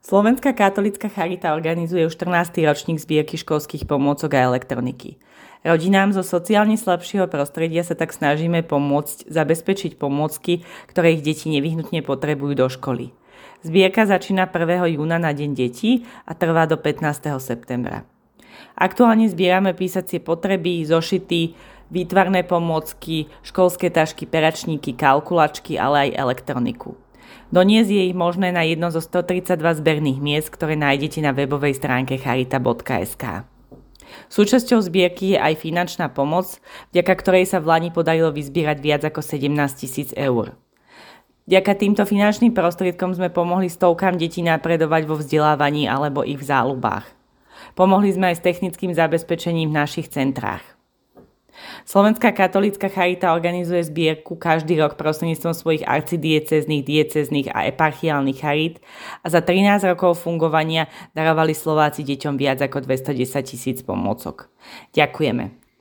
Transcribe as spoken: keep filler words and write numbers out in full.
Slovenská katolícka charita organizuje už štrnásty ročník zbierky školských pomôcok a elektroniky. Rodinám zo sociálne slabšieho prostredia sa tak snažíme pomôcť zabezpečiť pomôcky, ktoré ich deti nevyhnutne potrebujú do školy. Zbierka začína prvého júna na Deň detí a trvá do pätnásteho septembra. Aktuálne zbierame písacie potreby, zošity, výtvarné pomôcky, školské tašky, peračníky, kalkulačky, ale aj elektroniku. Doniesť je ich možné na jedno zo stotridsaťdva zberných miest, ktoré nájdete na webovej stránke charita bodka es ká. Súčasťou zbierky je aj finančná pomoc, vďaka ktorej sa v lani podarilo vyzbierať viac ako sedemnásť tisíc eur. Vďaka týmto finančným prostriedkom sme pomohli stovkám detí napredovať vo vzdelávaní alebo ich v záľubách. Pomohli sme aj s technickým zabezpečením v našich centrách. Slovenská katolícka charita organizuje zbierku každý rok prostredníctvom svojich arcidiecéznych, diecéznych a eparchiálnych charít a za trinásť rokov fungovania darovali Slováci deťom viac ako dvestodesať tisíc pomôcok. Ďakujeme.